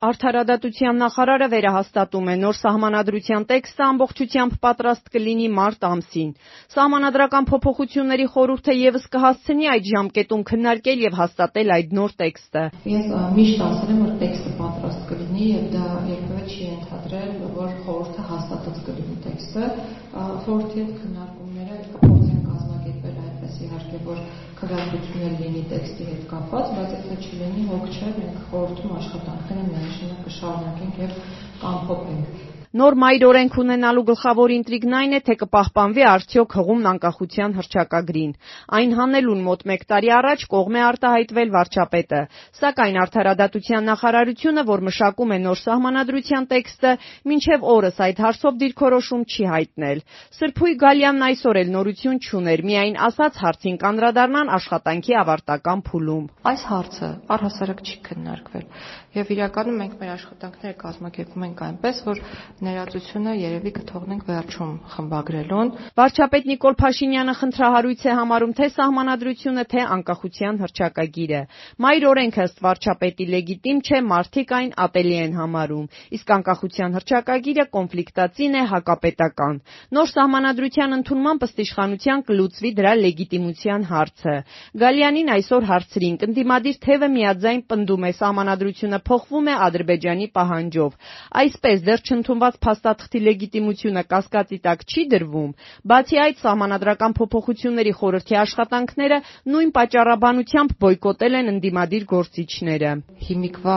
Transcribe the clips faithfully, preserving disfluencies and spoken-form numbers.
Արդարադատության նախարարը վերահաստատում է նոր սահմանադրության տեքստը ամբողջությամբ պատրաստ կլինի մարտ ամսին։ Սահմանադրական փոփոխությունների խորհուրդը ևս կհասցնի այդ ժամկետում քննարկել եւ հաստատել այդ նոր տեքստը։ Ես միշտ ասել եմ, որ տեքստը պատրաստ կլինի եւ դա երբևէ չի ենթադրել, որ խորհուրդը հաստատած կլինի տեքստը։ Խորհրդի հետ քննարկումները կփորձեն կազմակերպել այնպես իհարկե, որ քվեարկություն լինի տեքստի հետ կապված, բայց եթե չլինի, հոգ չէ, մենք խորհրդում աշխատանքները միաժամանակ կշարունակենք եւ կամփոփենք։ Նոր մայր օրենք ունենալու գլխավոր ինտրիգն այն է, թե կպահպանվի արդյոք հղումն անկախության հռչակագրին։ Այն հանելուն մոտ մեկ տարի առաջ կողմ է արտահայտվել վարչապետը, սակայն Արդարադատության նախարարությունը, որ մշակում է նոր սահմանադրության տեքստը, մինչև օրս այդ հարցով դիրքորոշում չի հայտնել։ Սրփույգ Գալյանն այսօր էլ նորություն չուներ, միայն ասաց հարցին կանդրադառնան աշխատանքի ավարտական փուլում։ Այս հարցը առհասարակ չի քննարկվել եւ իրականում մենք մեր աշխատանքները կազմակերպում ենք այնպես, որ ներածությունը երևի կթողնենք վերջում խմբագրելուն։ Վարչապետ Նիկոլ Փաշինյանը խնդրահարույց է համարում թե սահմանադրությունը, թե անկախության հռչակագիրը։ Մայր օրենքը ըստ վարչապետի լեգիտիմ չէ, մարդիկ այն ատելի են համարում, իսկ անկախության հռչակագիրը կոնֆլիկտածին է, հակապետական։ Նոր սահմանադրության ընդունմամբ ըստ իշխանության կլուծվի դրա լեգիտիմության հարցը։ Գալյանին այսօր հարցրինք, ընդդիմադիր թևը միաձայն պնդում է սահմանադրությունը փոխվում է Ադրբեջանի պահանջով։ Այսպես դեռ չընդունված փաստաթղթի լեգիտիմությունը կասկածի տակ չի դրվում։ Բացի այդ, սահմանադրական փոփոխությունների խորհրդի աշխատանքները նույն պատճառաբանությամբ բոյկոտել են ընդդիմադիր գործիչները։ Հիմիկվա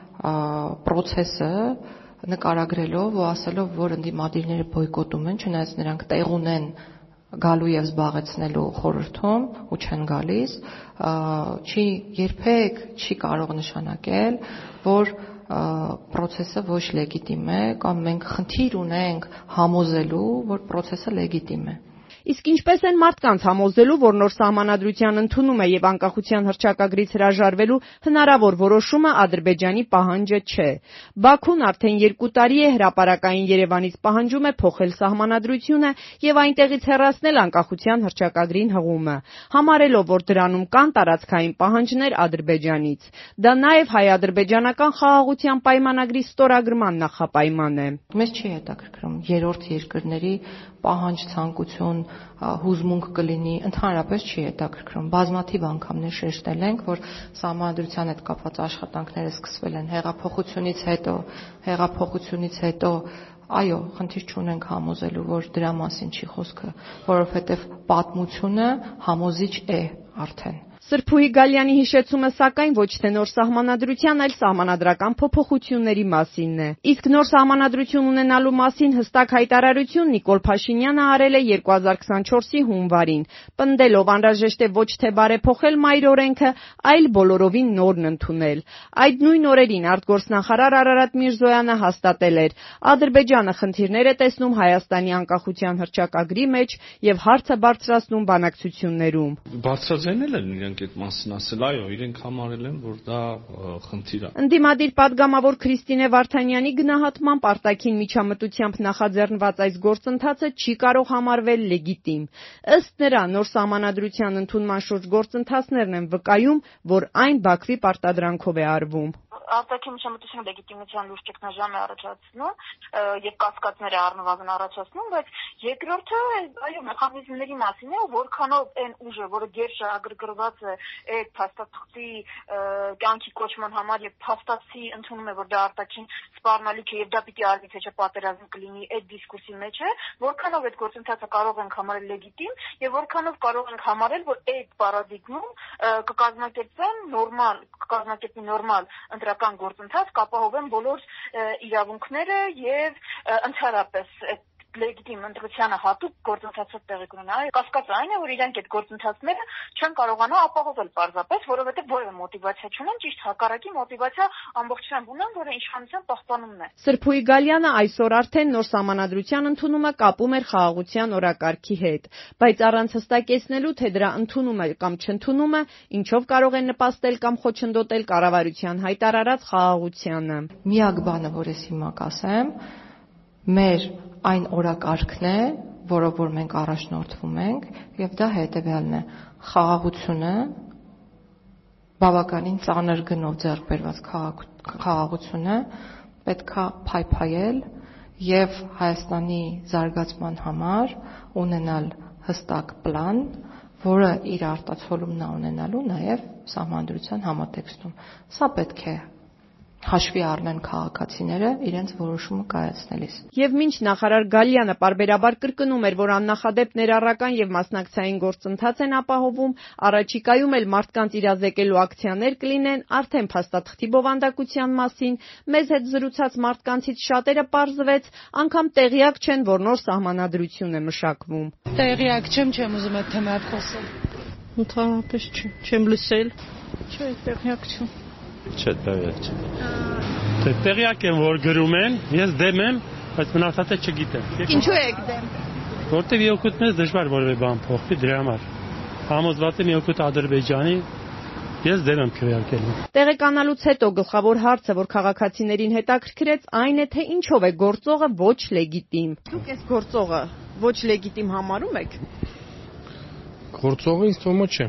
պրոցեսը նկարագրելով ու ասելով, որ ընդդիմադիրները բոյկոտում են, չնայած նրանք տեղ ունեն գալու եւ զբաղեցնելու խորհրդում ու չեն գալիս, չի երբեք չի կարող նշանակել, որ պրոցեսը ոչ լեգիտիմ է կամ մենք խնդիր ունենք համոզելու, որ պրոցեսը լեգիտիմ է։ Իսկ ինչպես են մարդկանց համոզելու, որ նոր սահմանադրության ընդունումը եւ անկախության հռչակագրից հրաժարվելու հնարավոր որոշումը Ադրբեջանի պահանջը չէ։ Բաքուն արդեն երկու տարի է հրապարակային Երևանից պահանջում է փոխել սահմանադրությունը եւ այնտեղից հեռացնել անկախության հռչակագրին հղումը, համարելով, որ դրանում կան տարածքային պահանջներ Ադրբեջանից։ Դա նաեւ հայ-ադրբեջանական խաղաղության պայմանագրի ստորագրման նախապայման է։ Մեզ չի հետաքրքրում երրորդ երկրների պահանջ, ցանկություն, հուզմունք կլինի, ընդհանրապես չի հետաքրքրում։ Բազմաթիվ անգամներ շեշտել ենք, որ սահմանադրության հետ կապված աշխատանքները սկսվել են հեղափոխությունից հետո, հեղափոխությունից հետո այո, խնդիր չունենք համոզելու, որ դրա մասին չի խոսքը, որովհետև պատմությունը համոզիչ է արդեն։ Սրփուհի Գալյանի հիշեցումը սակայն ոչ թե նոր սահմանադրության, այլ սահմանադրական փոփոխությունների մասինն է։ Իսկ նոր սահմանադրություն ունենալու մասին հստակ հայտարարություն Նիկոլ Փաշինյանը արել է երկու հազար քսանչորսի հունվարին, պնդելով անհրաժեշտ է ոչ թե բարեփոխել մայր օրենքը, այլ բոլորովին նորն ընդունել։ Այդ նույն օրերին արտգործնախարար Արարատ Միրզոյանը հաստատել էր. Ադրբեջանը խնդիրներ է տեսնում Հայաստանի անկախության հռչակագրի մեջ եւ հարցը բարձրացնում բանակցություններում։ Բարձրաձայնել են իրենք այդ մասին ասել, այո, իրենք համարել են, որ դա խնդիր է։ Ընդդիմադիր падգամավոր Քրիստինե Վարդանյանի գնահատմամբ արտաքին միջամտությամբ նախաձեռնված այս գործընթացը չի կարող համարվել լեգիտիմ։ Ըստ նրա, նոր սահմանադրության ընդունման շուրջ գործընթացներն են վկայում, որ այն Բաքվի պարտադրանքով է արվում։ Արտաքին միջամտությունը լեգիտիմության լուրջ ճգնաժամ է առաջացնում եւ կասկածներ է առնվազն առաջացնում, բայց երկրորդը այո մեխանիզմների մասին է, որքանով այն ուժը, որը գերշահագրգռված է այդ փաստաթղթի կյանքի կոչման համար եւ փաստացի ընդունում է, որ դա արտաքին սպառնալիք է եւ դա պիտի արվի թե չէ պատերազմ կլինի այդ դիսկուրսի մեջ է, որքանով այդ գործընթացը կարող ենք համարել լեգիտիմ եւ որքանով կարող ենք համարել, որ այդ պարադիգմում կկազմակերպվեն նորմալ, կկազմակերպվի նորմալ ընտրական գործընթաց, կապահովեն բոլոր իրավունքները եւ ընդհանրապես լեգիտիմ ընտրությանը հատուկ գործընթացով տեղի կունենա։ Կասկածը այն է, որ իրենք այդ գործընթացները չեն կարողանա ապահովել պարզապես, որովհետև որևէ մոտիվացիա չունեն, ճիշտ հակառակի մոտիվացիա ամբողջությամբ ունեն, որը իշխանության պահպանումն է։ Սրփուհի Գալյանը այսօր արդեն նոր սահմանադրության ընդունումը կապում էր խաղաղության օրակարգի հետ, բայց առանց հստակեցնելու, թե դրա ընդունումը կամ չընդունումը ինչով կարող է նպաստել կամ խոչընդոտել կառավարության հայտարարած խաղաղությանը։ Միակ բանը, որ ես հիմա կասեմ, մեր այն օրակարգն է, որով որ մենք առաջնորդվում ենք, եւ դա հետեւյալն է. խաղաղությունը բավականին ծանր գնով ձեռք բերված խաղաղությունը պետք է փայփայել եւ Հայաստանի զարգացման համար ունենալ հստակ պլան, որը իր արտացոլումն է ունենալու նաեւ Սահմանադրության համատեքստում։ Սա պետք է հաշվի առնեն քաղաքացիները իրենց որոշումը կայացնելիս։ Եվ մինչ նախարար Գալյանը պարբերաբար կրկնում էր, որ աննախադեպ ներառական եւ մասնակցային գործընթաց են ապահովում, առաջիկայում էլ մարդկանց իրազեկելու ակցիաներ կլինեն արդեն փաստաթղթի բովանդակության մասին, մեզ հետ զրուցած մարդկանցից շատերը պարզվեց, անգամ տեղյակ չեն, որ նոր սահմանադրություն է մշակվում։ Տեղյակ չեմ, չեմ ուզում այդ թեմայով խոսել։ Ընդհանրապես չեմ լսել։ Չէ, տեղյակ չեմ։ Չէ, տեղյակ չեմ։ Թե տեղյակ եմ, որ գրում են, ես դեմ եմ, բայց մնացածը չգիտեմ։ Ինչու եք դեմ։ Որտեւ իօգուտ մեզ դժվար որևէ բան փոխվի դրա համար։ Համոզված եմ իօգուտ Ադրբեջանի, ես դեմ եմ քվեարկելու։ Տեղեկանալուց հետո գլխավոր հարցը, որ քաղաքացիներին հետաքրքրեց, այն է, թե ինչով է գործողը ոչ լեգիտիմ։ Դուք այս գործողը ոչ լեգիտիմ համարում եք։ Գործողը ինձ թվում է չէ։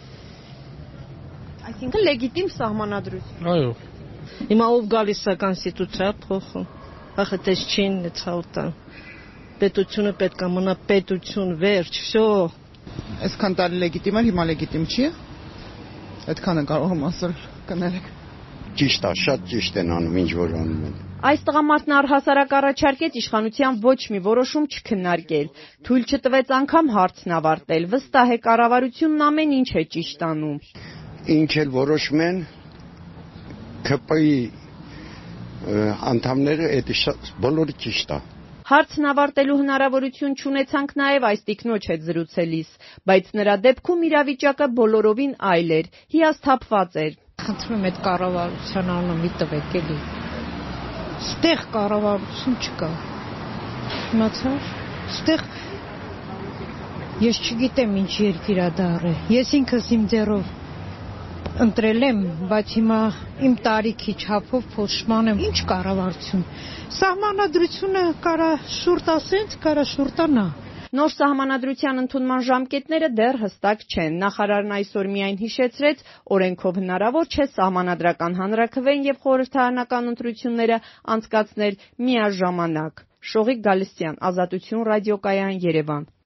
Այսինքն լեգիտիմ սահմանադրություն։ Այո։ Հիմա ով գալիս է կոնստիտուցիա փոխում։ Ախը դες չին ցավտան։ Պետությունը պետք է մնա պետություն, վերջ, всё։ Այսքան տարի լեգիտիմ էր, հիմա լեգիտիմ չի։ Այդքանը կարող եմ ասել, կներեք։ Ճիշտ է, շատ ճիշտ են անում, ինչ որ անում են։ Այս տղամարդն առհասարակ առաջարկեց իշխանության ոչ մի որոշում չքննարկել, թույլ չտվեց անգամ հարցն ավարտել, վստահ է կառավարությունն ամեն ինչ է ճիշտ անում։ Ինչ էլ որոշում են ՔՊ-ի անդամները, այդ բոլորը ճիշտ է։ Հարցն ավարտելու հնարավորություն չունեցանք նաև այս տիկնոջ հետ զրուցելիս, բայց նրա դեպքում իրավիճակը բոլորովին այլ էր, հիասթափված էր։ Խնդրում եմ այդ կառավարության անունը մի տվեք էլի։ Ստեղ կառավարություն չկա։ Իմացա՞ր։ Ստեղ ես չգիտեմ ինչ երկիրադառ է։ Ես ինքս իմ ձեռով ընտրել եմ, բայց հիմա իմ տարիքի չափով փոշման եմ։ Ինչ կառավարություն։ Սահմանադրությունը կարա շուրտ ասենց, կարա շուրտանա։ Նոր սահմանադրության ընդունման ժամկետները դեռ հստակ չեն։ Նախարարն այսօր միայն հիշեցրեց, օրենքով հնարավոր չէ սահմանադրական հանրաքվեն եւ խորհրդարանական ընտրությունները անցկացնել միաժամանակ։ Շողիկ Գալստյան, Ազատություն ռադիոկայան, Երևան։